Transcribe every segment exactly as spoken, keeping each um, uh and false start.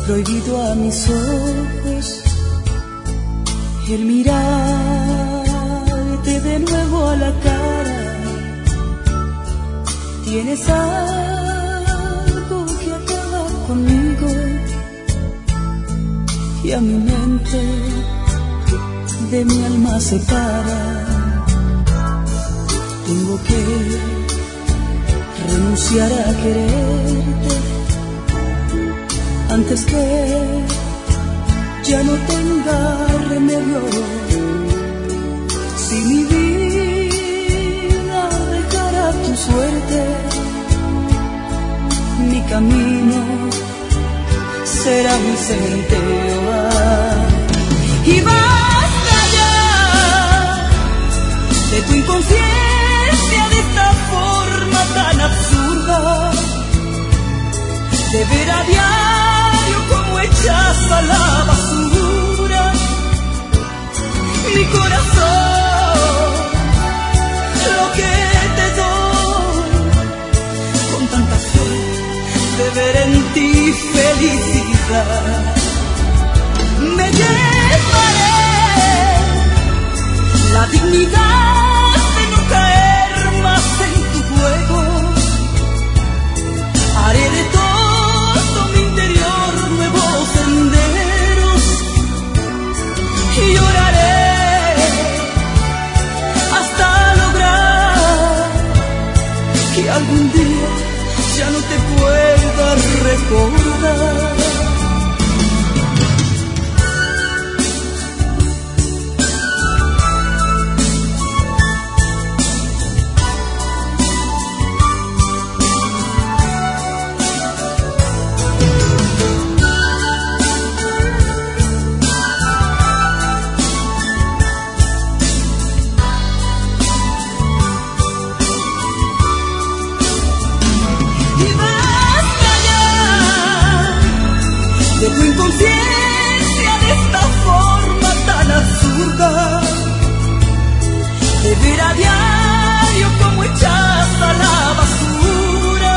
prohibido a mis ojos el mirarte de nuevo a la cara. Tienes algo que acaba conmigo y a mi mente de mi alma separa. Tengo que renunciar a quererte antes que ya no tenga remedio. Si mi vida dejara tu suerte, mi camino será un cementerio. Y basta ya de tu inconsciencia, de esta forma tan absurda, de ver a diario como echas a la basura mi corazón, lo que te doy con tanta fe de ver en ti felicidad. Me llevaré la dignidad de no caer más en tu juego. Haré de todo mi interior nuevos senderos y lloraré hasta lograr que algún día ya no te pueda recordar. De tu inconsciencia, de esta forma tan absurda, de ver a diario como echas a la basura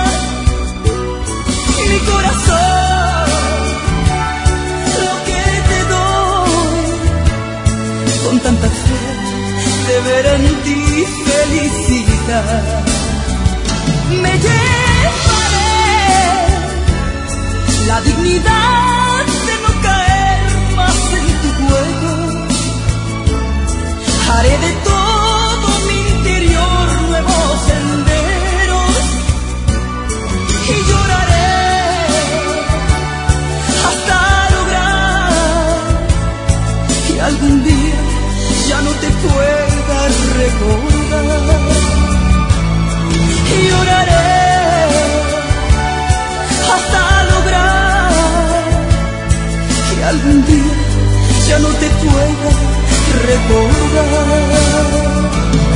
mi corazón, lo que te doy con tanta fe de ver en ti felicidad. Me llevaré la dignidad de no caer más en tu juego. Haré de todo mi interior nuevos senderos y lloraré hasta lograr que algún día ya no te pueda recordar. Y lloraré hasta lograr que algún día ya no te pueda recordar.